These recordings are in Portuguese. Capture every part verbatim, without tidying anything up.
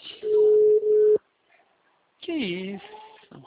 gente. Que isso?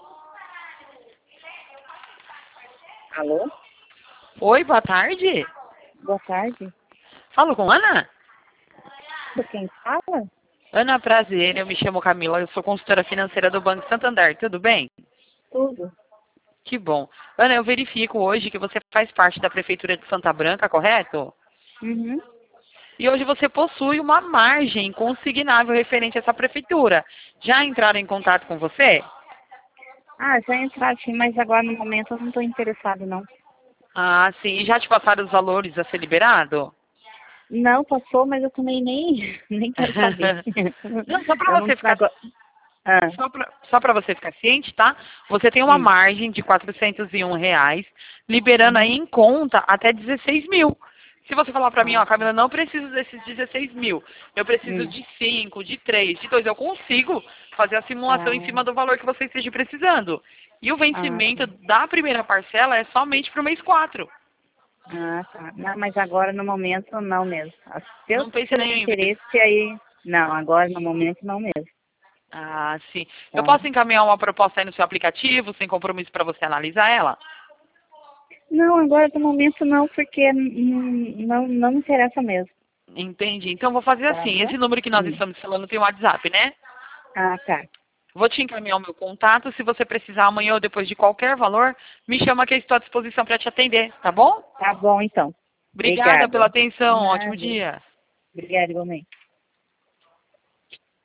Alô? Oi, boa tarde. Boa tarde. Falo com Ana? Com quem fala? Ana, prazer. Eu me chamo Camila. Eu sou consultora financeira do Banco Santander. Tudo bem? Tudo. Que bom. Ana, eu verifico hoje que você faz parte da Prefeitura de Santa Branca, correto? Uhum. E hoje você possui uma margem consignável referente a essa prefeitura. Já entraram em contato com você? Ah, já entraram sim, mas agora no momento eu não estou interessado não. Ah, sim. E já te passaram os valores a ser liberado? Não, passou, mas eu também nem, nem quero saber. Não, só Eu para não você ficar agora. Ah, Só para só para você ficar ciente, tá? Você tem uma hum, margem de quatrocentos e um reais, liberando aí uhum. em conta até dezesseis mil. Se você falar para mim, Ah, ó, Camila, não preciso desses dezesseis mil, eu preciso hum. de cinco, de três, de dois, eu consigo fazer a simulação em Ah, cima do valor que você esteja precisando. E o ah, vencimento tá. da primeira parcela é somente para o mês quatro. Ah, tá. Não, mas agora no momento não mesmo. Ah, Se eu Não pense tiver nem em vez. interesse aí. Não, agora no momento não mesmo. Ah, sim. Eu Tá. posso encaminhar uma proposta aí no seu aplicativo, sem compromisso para você analisar ela? Não, agora no momento não, porque hum, não, não me interessa mesmo. Entendi. Então vou fazer Tá assim. bom? Esse número que nós Hum. estamos falando tem um WhatsApp, né? Ah, tá. Vou te encaminhar o meu contato. Se você precisar amanhã ou depois de qualquer valor, me chama que eu estou à disposição para te atender, tá bom? Tá bom, então. Obrigada pela Obrigada. atenção. Ótimo Nada. dia. Obrigada, igualmente.